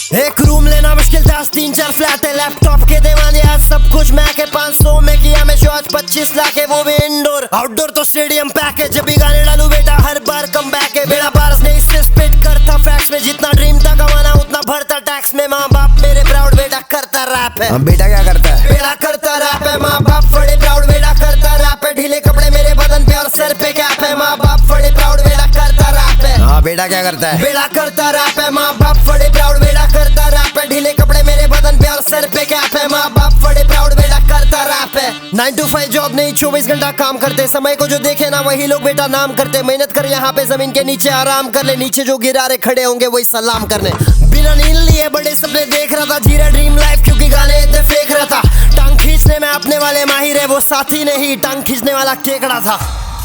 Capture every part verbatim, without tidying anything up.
एक रूम लेना मुश्किल था, तीन चार फ्लैट है, लैपटॉप के दीवाने आज सब कुछ मैं के पाँच सौ में किया मैं शो आज पच्चीस लाख है, वो भी इंडोर। आउटडोर तो स्टेडियम पैक है, जब भी गाने डालू बेटा हर बार कम बैक है। बेड़ा पारस ने इससे स्पिट करता फैक्स में, जितना ड्रीम था कमाना उतना भरता टैक्स में। माँ बाप मेरे प्राउड बेटा करता रैप है। बेटा क्या करता है? बेटा करता रैप है। माँ बाप बड़े प्राउड बेटा करता रैप है। ढीले कपड़े मेरे बदन पे और सर पे कैप है। माँ बाप बड़े प्राउड बेटा करता रैप है। हाँ बेटा क्या करता है? बेटा करता रैप है। माँ बाप बड़े प्राउड बेटा करता रैप है। ढीले कपड़े मेरे बदन पे और सर पे कैप है। माँ बाप बड़े प्राउड बेटा करता रैप है। नाइन टू फाइव जॉब नहीं, चौबीस घंटा काम करते। समय को जो देखे ना वही लोग बेटा नाम करते। मेहनत कर यहाँ पे जमीन के नीचे आराम कर ले, नीचे जो गिरारे खड़े होंगे वही सलाम करने। बिना नींद लिए बड़े सपने देख रहा था, जीरा ड्रीम लाइफ क्योंकि गाने इतने फेंक रहा था। टांग खींचने में अपने वाले माहिर है, वो साथी नहीं टांग खींचने वाला केकड़ा था।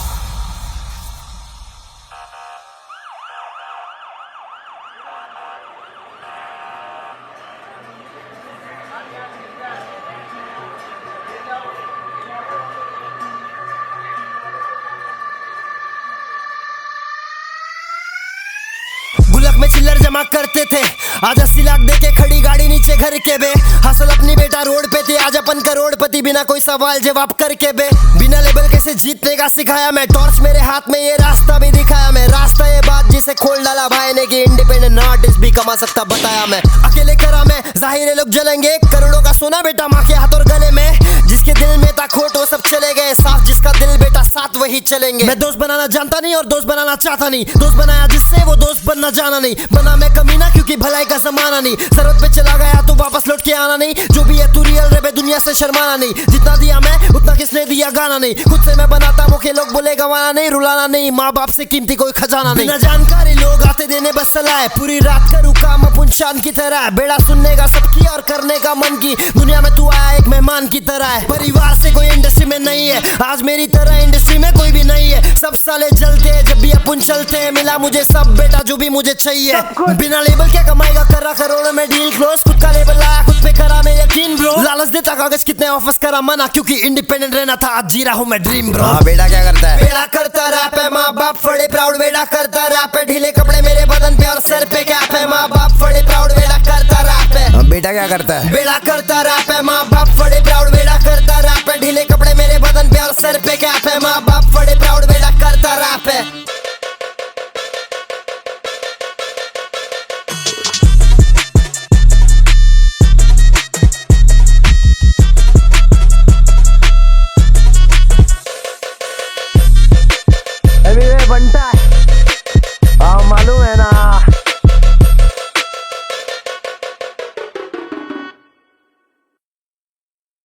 गुल्लक में चिल्लर जमा करते थे, आज अस्सी लाख देके खड़ी गाड़ी नीचे घर के बे। हसल अपनी बेटा रोड पे थे, आज अपन करोड़पति बिना कोई सवाल जवाब करके बे। बिना लेबल कैसे जीतने का सिखाया मैं, टॉर्च मेरे हाथ में ये रास्ता भी दिखाया मैं। रास्ता ये बात जिसे खोल डाला भाई ने कि इंडिपेंडेंट आर्टिस्ट भी कमा सकता बताया मैं। अकेले करा मैं जाहिर है लोग जलेंगे, करोड़ों का सोना बेटा माँ के हाथ और गले में। जिसके दिल में था खोट वो सब चले गए, साफ जिसका दिल बेटा साथ वही चलेंगे। मैं दोस्त बनाना जानता नहीं और दोस्त बनाना चाहता नहीं, दोस्त बनाया जिससे वो दोस्त बनना जाना नहीं। बना मैं कमीना क्योंकि भलाई का जमाना नहीं, जरूरत पे चला गया तो वापस लौट के आना नहीं। जो भी है तू रियल रे, दुनिया से शर्माना नहीं। जितना दिया मैं उतना किसने दिया गाना नहीं, खुद से मैं बनाता मुखे लोग बोले गवाना नहीं। रुलाना नहीं, माँ बाप से कीमती कोई खजाना नहीं। बिना जानकारी लोग आते देने बस सलाह, पूरी रात करूँ काम अपन शान की तरह। बेड़ा सुनने का सबकी और करने का मन की, दुनिया में तू आया एक मेहमान की तरह है। परिवार से कोई इंडस्ट्री में नहीं है, आज मेरी तरह इंडस्ट्री में कोई भी नहीं है। सब साले जलते हैं जब भी अपन चलते हैं, मिला मुझे सब बेटा जो भी मुझे चाहिए। बिना लेबल क्या कमाएगा, करा करोड़ों में डील क्लोज। खुद का लेबल लाया खुद पे करा मैं यकीन ब्रो। लालच देता कागज कितने ऑफर्स करा मना, क्योंकि इंडिपेंडेंट रहना था आज जी रहा हूँ मैं ड्रीम ब्रो। हाँ बेटा क्या करता है? बेटा करता रैप है। माँ बाप बड़े प्राउड बेटा करता रैप है। ढीले कपड़े मेरे बदन पे और सर पे कैप है। माँ बाप बड़े प्राउड बेटा करता रैप है। हाँ बेटा क्या करता है? बेटा करता रैप है। माँ बाप बड़े प्राउड बेटा करता रैप है। ढीले कपड़े मेरे बदन पे और सर पे कैप है। माँ बाप बड़े प्राउड बेटा करता रैप है। अभी बंटा